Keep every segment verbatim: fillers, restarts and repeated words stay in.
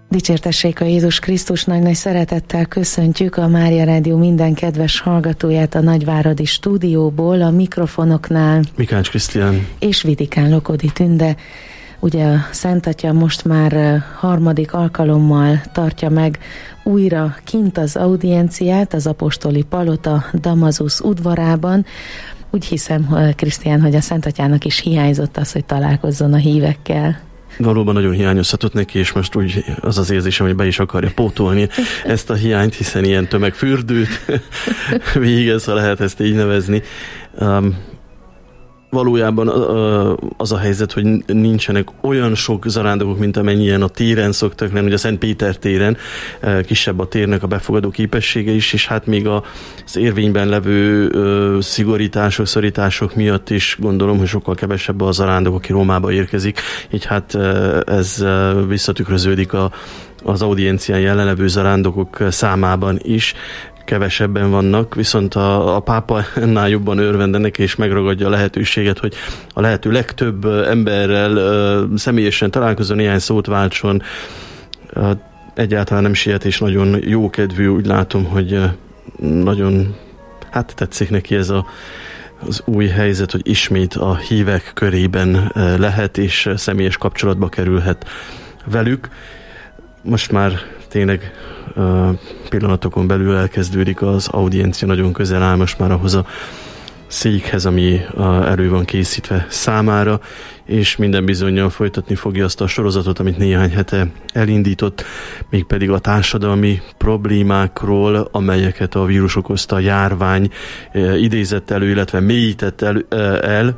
Dicsértessék a Jézus Krisztus, nagy-nagy szeretettel köszöntjük a Mária Rádió minden kedves hallgatóját a Nagyváradi stúdióból, a mikrofonoknál Mikács Krisztián és Vidikán Lokodi Tünde. Ugye a Szent Atya most már harmadik alkalommal tartja meg újra kint az audienciát az apostoli palota Damasus udvarában. Úgy hiszem, Krisztián, hogy a Szent Atyának is hiányzott az, hogy találkozzon a hívekkel. Valóban nagyon hiányozhatott neki, és most úgy az az érzésem, hogy be is akarja pótolni ezt a hiányt, hiszen ilyen tömegfürdőt végez, ha lehet ezt így nevezni. Um, Valójában az a helyzet, hogy nincsenek olyan sok zarándokok, mint amennyien a téren szoktak lenni, ugye a Szent Péter téren kisebb a térnek a befogadó képessége is, és hát még az érvényben levő szigorítások, szorítások miatt is gondolom, hogy sokkal kevesebb a zarándok, aki Rómába érkezik, így hát ez visszatükröződik a, az audiencián jelenlevő zarándokok számában is. Kevesebben vannak, viszont a, a pápa ennál jobban örvendenek, és megragadja a lehetőséget, hogy a lehető legtöbb emberrel uh, személyesen találkozó, néhány szót váltson. Uh, egyáltalán nem siet, és nagyon jókedvű, úgy látom, hogy uh, nagyon, hát tetszik neki ez a, az új helyzet, hogy ismét a hívek körében uh, lehet, és uh, személyes kapcsolatba kerülhet velük. Most már tényleg uh, pillanatokon belül elkezdődik az audiencia, nagyon közel áll most már ahhoz a székhez, ami uh, elő van készítve számára, és minden bizonnyal folytatni fogja azt a sorozatot, amit néhány hete elindított, mégpedig a társadalmi problémákról, amelyeket a vírus okozta járvány uh, idézett elő, illetve mélyített el, uh, el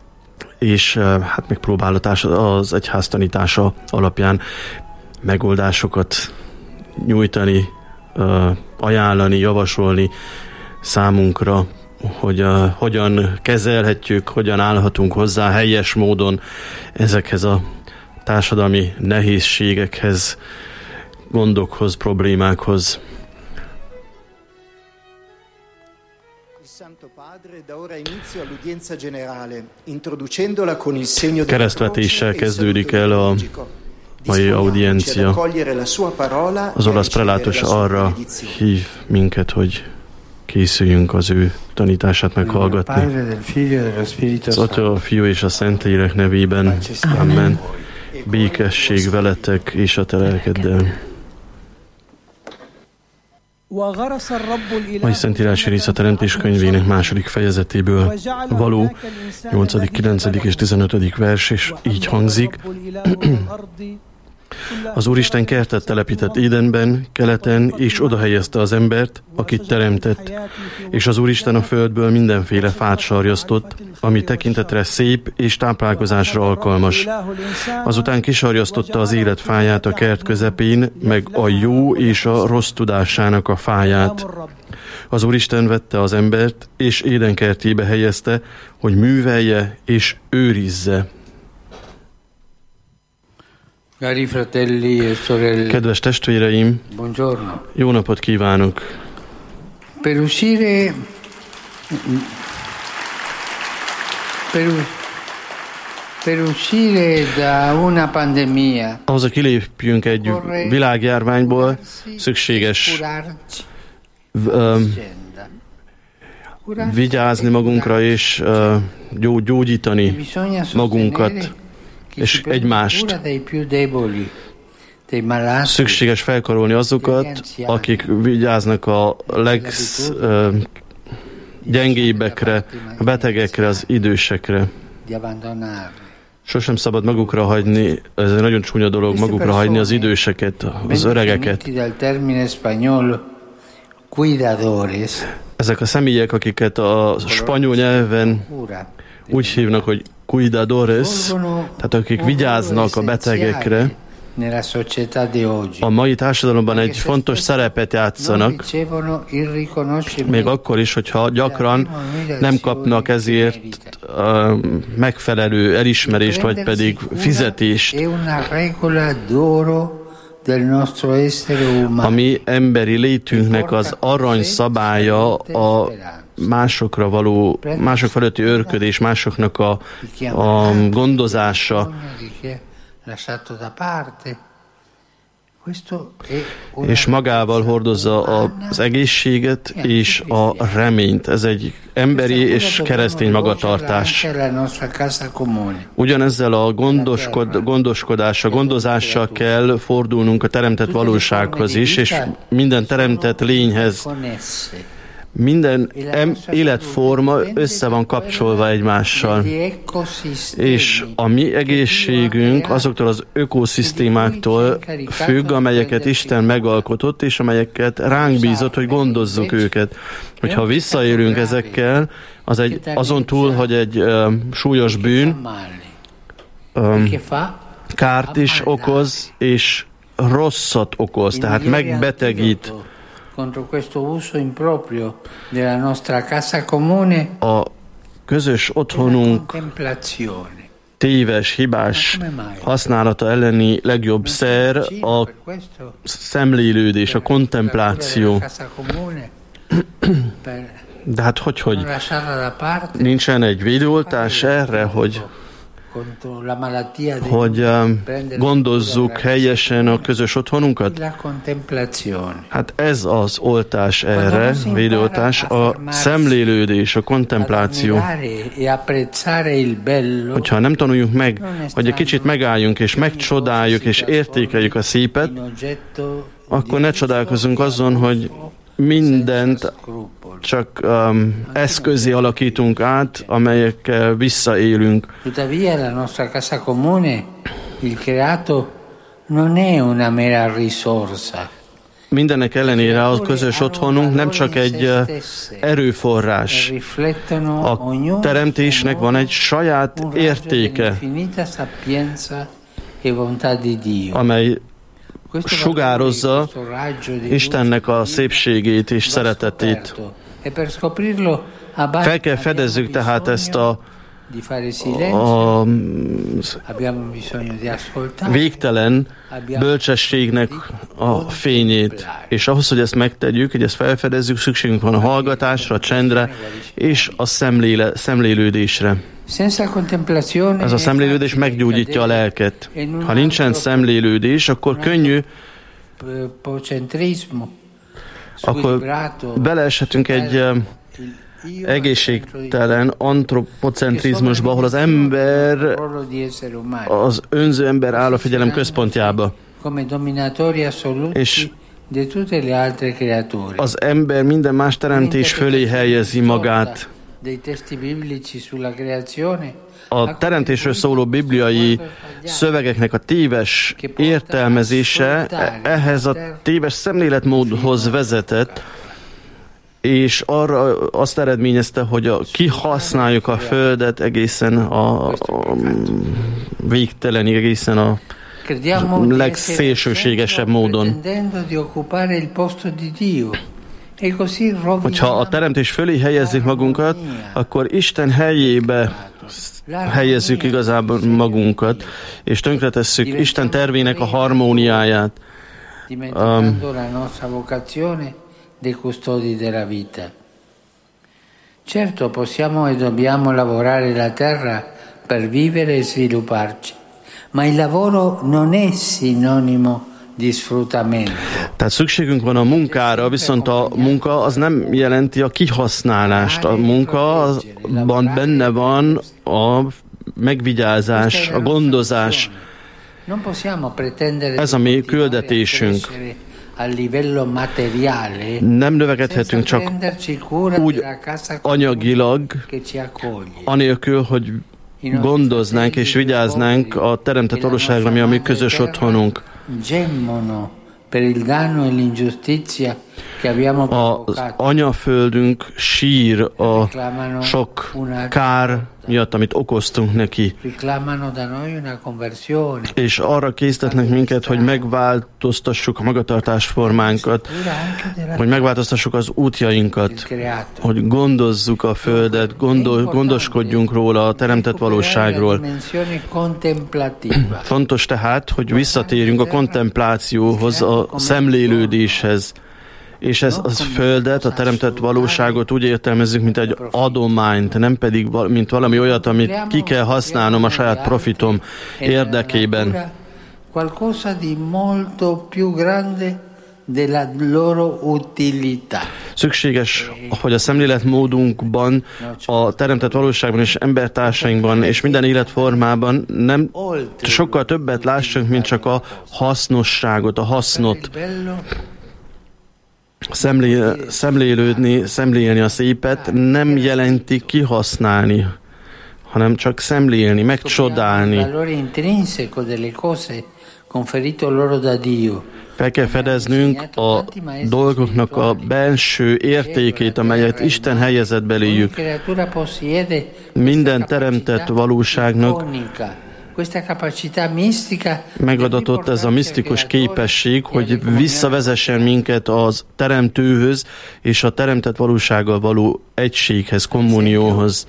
és uh, hát megpróbál a társadal- az egyház tanítása alapján megoldásokat nyújtani, ajánlani, javasolni számunkra, hogy hogyan kezelhetjük, hogyan állhatunk hozzá helyes módon ezekhez a társadalmi nehézségekhez, gondokhoz, problémákhoz. Keresztvetéssel kezdődik el a mai audiencia. Az olasz prelátus arra hív minket, hogy készüljünk az ő tanítását meghallgatni. Az Atya, a Fiú és a Szentlélek nevében. Amen. Békesség veletek és a te lelkeddel. Mai szentírási rész a Teremtés könyvének második fejezetéből való, nyolcadik, kilencedik és tizenötödik vers, és így hangzik. Az Úristen kertet telepített Édenben, keleten, és oda helyezte az embert, akit teremtett, és az Úristen a földből mindenféle fát sarjasztott, ami tekintetre szép és táplálkozásra alkalmas. Azután kisarjasztotta az élet fáját a kert közepén, meg a jó és a rossz tudásának a fáját. Az Úristen vette az embert, és Éden kertjébe helyezte, hogy művelje és őrizze. Kedves testvéreim, buongiorno. Jó napot kívánok! Per uscire per, per uscire da una pandemia. Ahhoz, hogy kilépjünk egy világjárványból, szükséges um, vigyázni magunkra és uh, gyógyítani magunkat és egymást. Szükséges felkarolni azokat, akik vigyáznak a leggyengébbekre, a betegekre, az idősekre. Sosem szabad magukra hagyni, ez egy nagyon csúnya dolog, magukra hagyni az időseket, az öregeket. Ezek a személyek, akiket a spanyol nyelven úgy hívnak, hogy cuidadores, tehát akik vigyáznak a betegekre, a mai társadalomban egy fontos szerepet játszanak, még akkor is, hogyha gyakran nem kapnak ezért uh, megfelelő elismerést, vagy pedig fizetést. A mi emberi létünknek az arany szabálya a másokra való, mások feletti őrködés, másoknak a, a gondozása. és magával hordozza az egészséget és a reményt. Ez egy emberi és keresztény magatartás. Ugyanezzel a gondoskod, gondoskodással, gondozással kell fordulnunk a teremtett valósághoz is, és minden teremtett lényhez. Minden em- életforma össze van kapcsolva egymással, és a mi egészségünk azoktól az ökoszisztémáktól függ, amelyeket Isten megalkotott, és amelyeket ránk bízott, hogy gondozzuk őket. Hogyha visszaélünk ezekkel, az egy, azon túl, hogy egy uh, súlyos bűn, um, kárt is okoz, és rosszat okoz, tehát megbetegít. A közös otthonunk téves, hibás használata elleni legjobb szer a szemlélődés, a kontempláció. De hát hogy, hogy nincsen egy védőoltás erre, hogy hogy gondozzuk helyesen a közös otthonunkat? Hát ez az oltás erre, védőoltás, a szemlélődés, a kontempláció. Hogyha nem tanuljuk meg, hogy egy kicsit megálljunk, és megcsodáljuk, és értékeljük a szépet, akkor ne csodálkozunk azon, hogy mindent csak um, eszközé alakítunk át, amelyekkel visszaélünk. Tuttavia la nostra casa comune, il creato, non è una mera risorsa. Mindenek ellenére a közös otthonunk nem csak egy uh, erőforrás. A teremtésnek van egy saját értéke, amely sugározza Istennek a szépségét és szeretetét. Fel kell fedezzük tehát ezt a, a végtelen bölcsességnek a fényét. És ahhoz, hogy ezt megtegyük, hogy ezt felfedezzük, szükségünk van a hallgatásra, a csendre és a szemléle, szemlélődésre. Ez a szemlélődés meggyógyítja a lelket. Ha nincsen szemlélődés, akkor könnyű, akkor beleeshetünk egy egészségtelen antropocentrizmusba, ahol az ember, az önző ember áll a figyelem központjába. És az ember minden más teremtés fölé helyezi magát. A teremtésről szóló bibliai szövegeknek a téves értelmezése ehhez a téves szemléletmódhoz vezetett, és arra azt eredményezte, hogy a, kihasználjuk a Földet egészen a, a végtelenig, egészen a legszélsőségesebb módon. Hogyha a teremtés fölé helyezzük magunkat, akkor Isten helyébe helyezzük igazából magunkat, és tönkretesszük Isten tervének a harmóniáját. Um, Certo, possiamo e dobbiamo lavorare la terra per vivere e svilupparci, ma il lavoro non è sinonimo di sfruttamento. Tehát szükségünk van a munkára, viszont a munka az nem jelenti a kihasználást. A munkaban benne van a megvigyázás, a gondozás. Ez a mi küldetésünk. Nem növekedhetünk csak úgy anyagilag, anélkül, hogy gondoznánk és vigyáznánk a teremtett valóságra, ami a mi közös otthonunk. Az anyaföldünk sír a sok kár miatt, amit okoztunk neki. És arra késztetnek minket, hogy megváltoztassuk a magatartásformánkat, hogy megváltoztassuk az útjainkat, hogy gondozzuk a Földet, gondol, gondoskodjunk róla, a teremtett valóságról. Fontos tehát, hogy visszatérjünk a kontemplációhoz, a szemlélődéshez, és ez a Földet, a teremtett valóságot úgy értelmezzük, mint egy adományt, nem pedig mint valami olyat, amit ki kell használnom a saját profitom érdekében. qualcosa di molto più grande della loro utilità. Szükséges, hogy a szemléletmódunkban, a teremtett valóságban és embertársainkban és minden életformában nem sokkal többet lássunk, mint csak a hasznosságot, a hasznot. Szemlé, szemlélődni, szemlélni a szépet nem jelenti kihasználni, hanem csak szemlélni, megcsodálni. Fel kell fedeznünk a dolgoknak a belső értékét, amelyet Isten helyezett beléjük. Minden teremtett valóságnak megadatott ez a misztikus képesség, hogy visszavezessen minket az teremtőhöz és a teremtett valósággal való egységhez, kommunióhoz.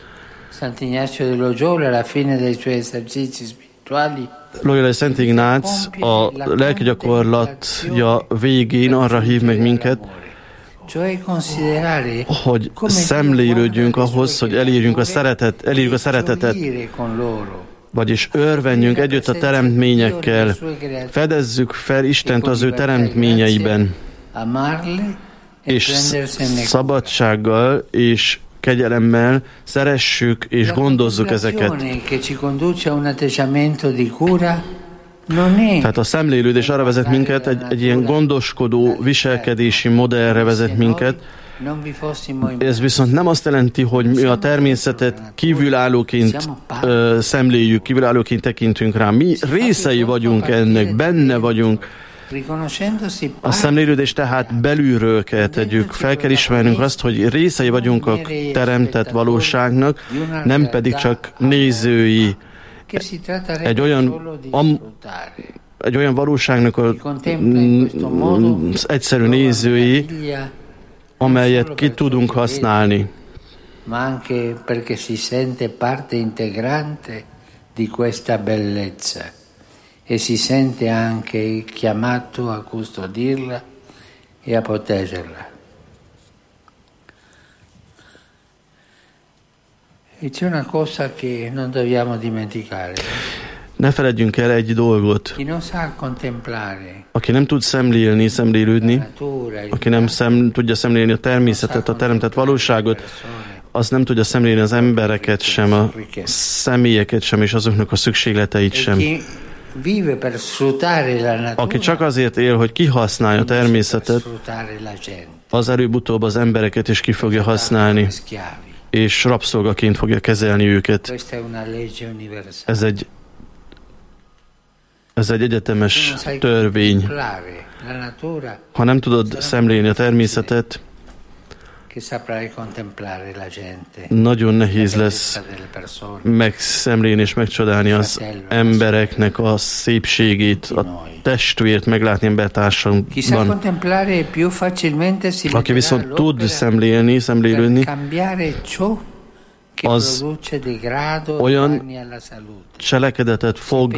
Loyola Szent Ignác a lelki gyakorlatja végén arra hív meg minket, hogy szemlélődjünk ahhoz, hogy elérjünk a, szeretet, elérjük a szeretetet, vagyis örvenjünk együtt a teremtményekkel, fedezzük fel Istent az ő teremtményeiben, és szabadsággal és kegyelemmel szeressük és gondozzuk ezeket. Tehát a szemlélődés arra vezet minket, egy, egy ilyen gondoskodó viselkedési modellre vezet minket. Ez viszont nem azt jelenti, hogy mi a természetet kívülállóként ö, szemléljük, kívülállóként tekintünk rá. Mi részei vagyunk ennek, benne vagyunk. A szemlélődés tehát belülről kell tegyük. Fel kell ismernünk azt, hogy részei vagyunk a teremtett valóságnak, nem pedig csak nézői. Egy olyan, am, egy olyan valóságnak az egyszerű nézői, amelyet ki tudunk használni. Ma anche perché si sente parte integrante di questa bellezza e si sente anche chiamato a custodirla e a proteggerla. E c'è una cosa che non dobbiamo dimenticare. Ne feledjünk el egy dolgot. Aki nem tud szemlélni, szemlélődni, aki nem szem, tudja szemlélni a természetet, a teremtett valóságot, az nem tudja szemlélni az embereket sem, a személyeket sem, és azoknak a szükségleteit sem. Aki csak azért él, hogy kihasználja a természetet, az előbb-utóbb az embereket is ki fogja használni, és rabszolgaként fogja kezelni őket. Ez egy Ez egy egyetemes törvény. Ha nem tudod szemlélni a természetet, nagyon nehéz lesz megszemlélni és megcsodálni az embereknek a szépségét, a testvért meglátni embertársunkban. Aki viszont tud szemlélni, szemlélődni, az olyan cselekedetet fog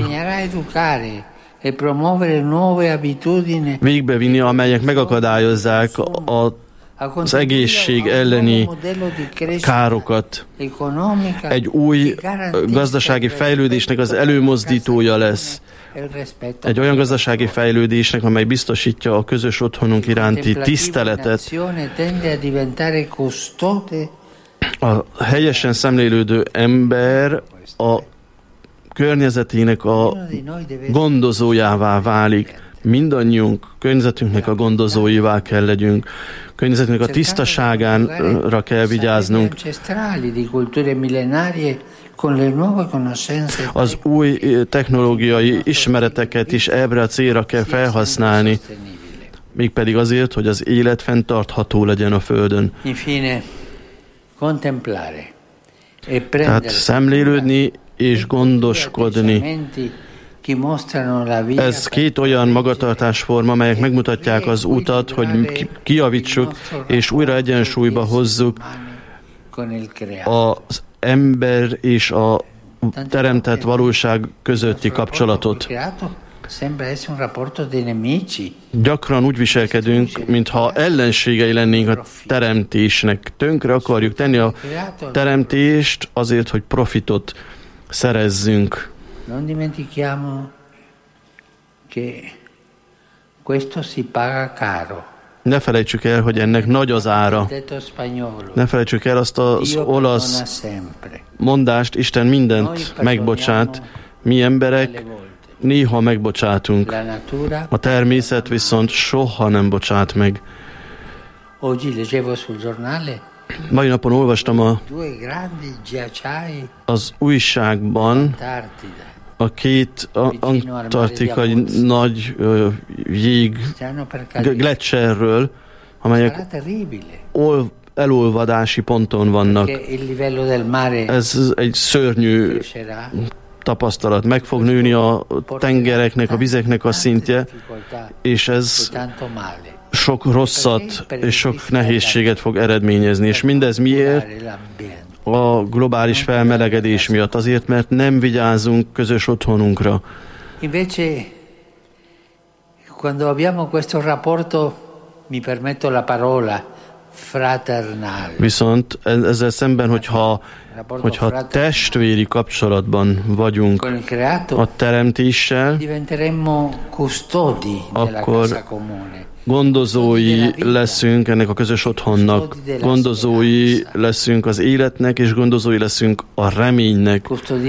végbevinni, amelyek megakadályozzák a, az egészség elleni károkat. Egy új gazdasági fejlődésnek az előmozdítója lesz. Egy olyan gazdasági fejlődésnek, amely biztosítja a közös otthonunk iránti tiszteletet. A helyesen szemlélődő ember a környezetének a gondozójává válik. Mindannyiunk környezetünknek a gondozóivá kell legyünk. Környezetünknek a tisztaságánra kell vigyáznunk. Az új technológiai ismereteket is ebbre a célra kell felhasználni, mégpedig azért, hogy az élet fenntartható legyen a Földön. Tehát szemlélődni és gondoskodni. Ez két olyan magatartásforma, amelyek megmutatják az utat, hogy kijavítsuk és újra egyensúlyba hozzuk az ember és a teremtett valóság közötti kapcsolatot. Gyakran úgy viselkedünk, mintha ellenségei lennénk a teremtésnek. Tönkre akarjuk tenni a teremtést azért, hogy profitot szerezzünk. questo si paga caro. Ne felejtsük el, hogy ennek nagy az ára. Ne felejtsük el azt az olasz mondást, Isten mindent megbocsát. Mi emberek néha megbocsátunk. A természet viszont soha nem bocsát meg. Mai napon olvastam a, az újságban a két antarktikai nagy uh, jég gletszerről, amelyek ol, elolvadási ponton vannak. Ez egy szörnyű tapasztalat. Meg fog nőni a tengereknek, a vizeknek a szintje, és ez sok rosszat és sok nehézséget fog eredményezni. És mindez miért? A globális felmelegedés miatt. Azért, mert nem vigyázunk közös otthonunkra. Invece, quando abbiamo questo rapporto, mi permetto la parola, fraternale. Viszont ezzel szemben, hogyha, hogyha testvéri kapcsolatban vagyunk a teremtéssel, akkor gondozói leszünk ennek a közös otthonnak, gondozói leszünk az életnek, és gondozói leszünk a reménynek.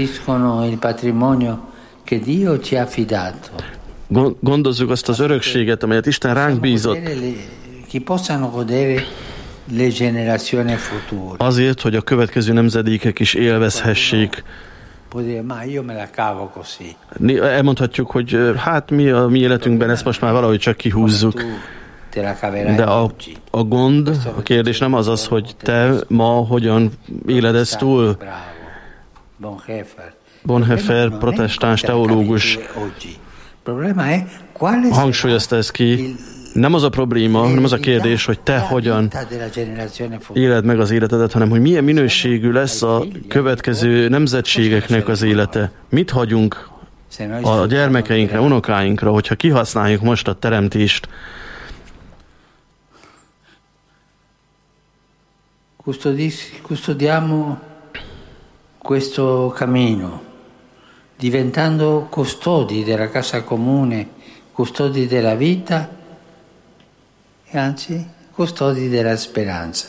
Gondozzuk azt az örökséget, amelyet Isten ránk bízott. Azért, hogy a következő nemzedékek is élvezhessék. Elmondhatjuk, hogy hát mi a mi életünkben ezt most már valahogy csak kihúzzuk. De a, a gond, a kérdés nem az az, hogy te ma hogyan éled ezt túl. Bonhoeffer, protestáns teológus hangsúlyozta ezt ki. Nem az a probléma, nem az a kérdés, hogy te hogyan éled meg az életedet, hanem hogy milyen minőségű lesz a következő nemzetségeknek az élete. Mit hagyunk a gyermekeinkre, unokáinkra, hogyha kihasználjuk most a teremtést. Custodiamo questo cammino, diventando custodi della casa comune, custodi della vita, e anzi custodi della speranza.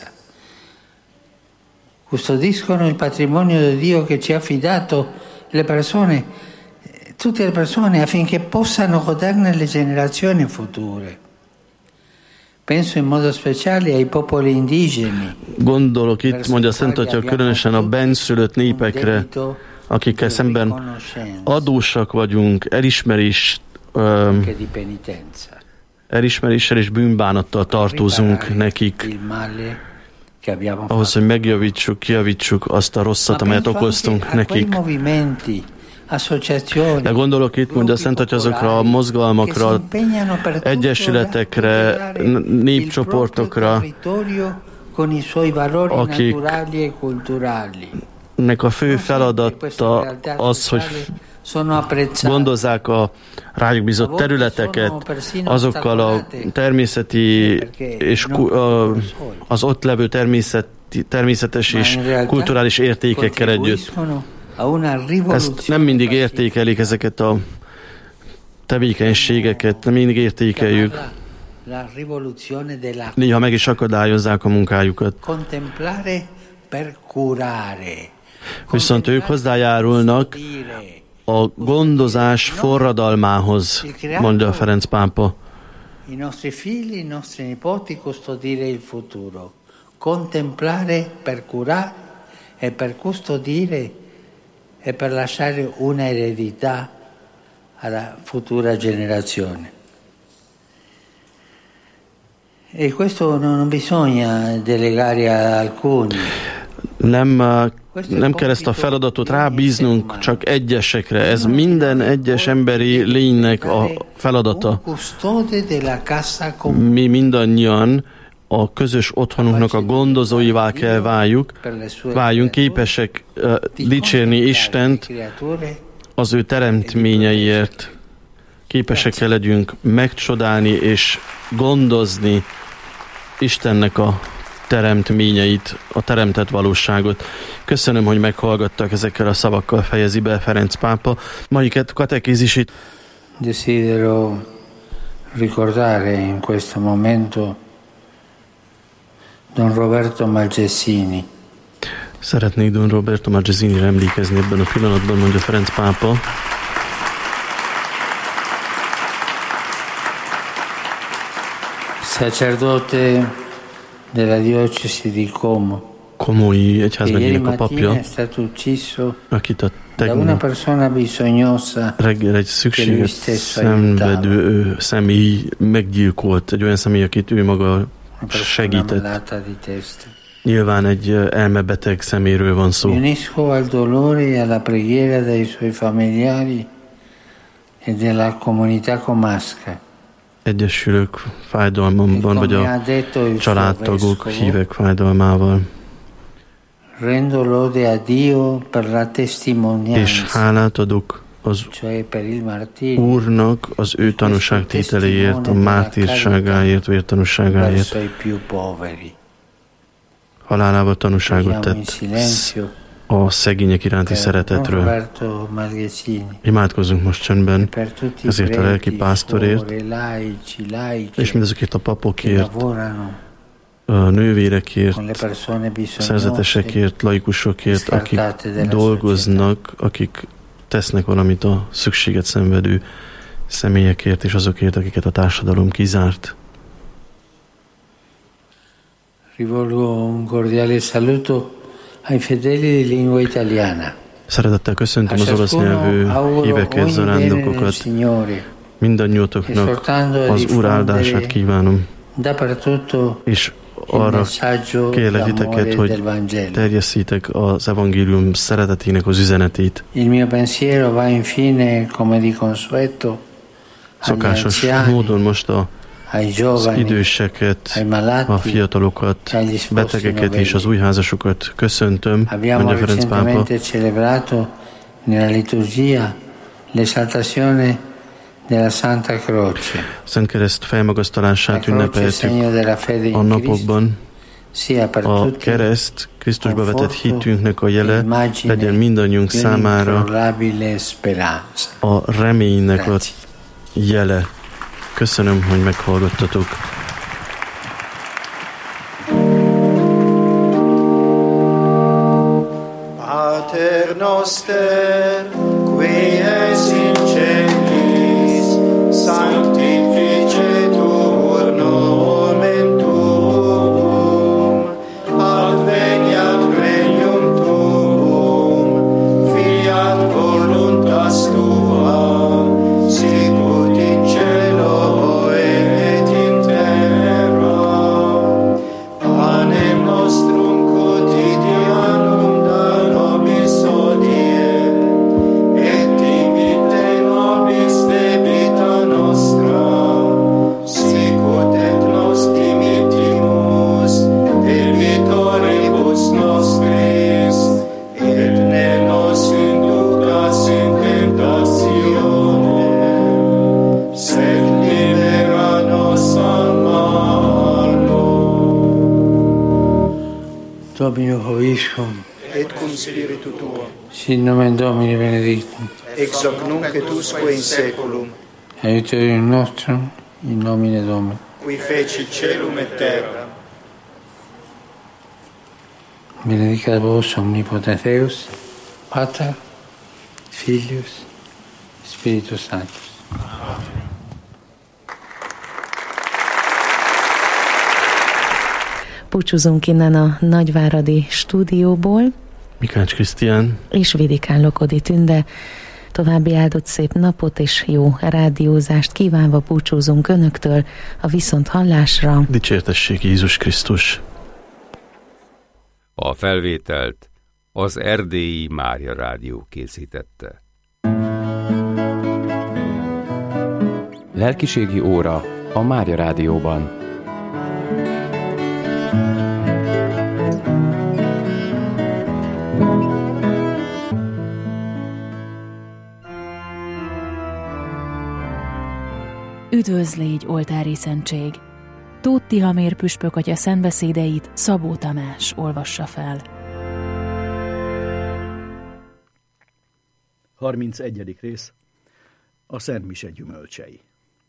Custodiscono il patrimonio di Dio che ci ha affidato le persone, tutte le persone, affinché possano goderne le generazioni future. Penso in modo speciale ai popoli indigeni. Gondolok itt, mondja Szent Atya, különösen a benszülött népekre, akikkel szemben adósak vagyunk, elismerés, um, elismeréssel és bűnbánattal tartozunk nekik, ahhoz, hogy megjavítsuk, kijavítsuk azt a rosszat, amelyet okoztunk nekik. De gondolok itt, mondja Szent Atya, azokra a mozgalmakra, egyesületekre, népcsoportokra, akiknek a fő feladata az, hogy gondozzák a rájuk bízott területeket azokkal a természeti és az ott levő természeti, természetes és kulturális értékekkel együtt. Ezt nem mindig értékelik, ezeket a tevékenységeket, nem mindig értékeljük. Néha meg is akadályozzák a munkájukat. Viszont ők hozzájárulnak a gondozás forradalmához, mondja Ferenc pápa. I nostri figli, i nostri nipoti custodire il futuro, contemplare per curare e per custodire e per lasciare una eredità alla futura generazione. E questo non bisogna delegare a alcuni. Nem, nem kell ezt a feladatot rábíznunk csak egyesekre. Ez minden egyes emberi lénynek a feladata. Mi mindannyian a közös otthonunknak a gondozóivá kell váljuk, váljunk, képesek uh, dicsérni Istent az ő teremtményeiért. Képesek kell legyünk megcsodálni és gondozni Istennek a teremtményeit, a teremtett valóságot. Köszönöm, hogy meghallgattak, ezekkel a szavakkal fejezi be Ferenc pápa. Mai katekézisét Desidero ricordare in questo momento Don Roberto Malgesini. Szeretnék Don Roberto Malgesinire emlékezni ebben a pillanatban, mondja Ferenc pápa. Sacerdote della diocesi di Como. Komói egyházmegyének a papja, akit a tegnap reggel egy szükséget szenvedő személy meggyilkolt, egy olyan személy, akit ő maga segített. Nyilván egy elmebeteg szeméről van szó. Unisco al dolore e alla preghiera dei suoi familiari e della comunità comasca. Egyesülök fájdalmamban, vagy a családtagok, hívek fájdalmával. Rendo lode a Dio per la testimonianza. És hálát adok az Úrnak az ő tanúságtételéért, a mártírságáért, vértanúságáért. Halálával tanúságot tett a szegények iránti szeretetről. Imádkozzunk most csendben ezért a lelki pásztorért, és mindezekért a papokért, a nővérekért, szerzetesekért, laikusokért, akik dolgoznak, akik tesznek valamit a szükséget szenvedő személyekért, és azokért, akiket a társadalom kizárt. Rivolgo un cordiale saluto ai fedeli di lingua italiana. Szeretettel köszöntöm az olasz nyelvű híveket, zarándokokat. Mindannyiótoknak az Úr áldását kívánom. És arra kérlek titeket, hogy terjesszétek az evangélium szeretetének az üzenetét. Szokásos módon most a az időseket, a fiatalokat, betegeket és az újházasokat köszöntöm, mondja Ferenc pápa. Szent Kereszt felmagasztalását ünnepeltük a napokban. A kereszt Krisztusba vetett hitünknek a jele legyen mindannyiunk számára a reménynek a jele. Köszönöm, hogy meghallgattatok. Pater noster, qui es in celis, sanctificetur nomen tuum, adveniat regnum tuum, fiat voluntas tua, sicut in cielo et in terra. Panem nostrum quotidianum da nobis hodie, et dimitte nobis debita nostra, sicut et nos dimittimus debitoribus nostris, et ne nos inducas in tentationem, sed libera nos a malo. Domino Hoviscum, Et cum spiritu tuo, sin nomen Domini benedictum, ex hoc nunc et usque in saeculum, aiuterium nostrum, in nomine Domini. qui feci celum et terra. Benedicat vos omnipotens Deus, Pater, Filius, Spiritus Sanctus. Búcsúzunk innen a nagyváradi stúdióból, Mikács Krisztián és Vidikán Lokodi Tünde. További áldott szép napot és jó rádiózást kívánva búcsúzunk önöktől a viszont hallásra. Dicsértessék Jézus Krisztus! A felvételt az Erdélyi Mária Rádió készítette. Lelkiségi óra a Mária Rádióban. Üdvözl légy, oltári szentség! Tóth Tihamér püspök atya szentbeszédeit Szabó Tamás olvassa fel. harmincegyedik rész. a Szent Mise gyümölcsei.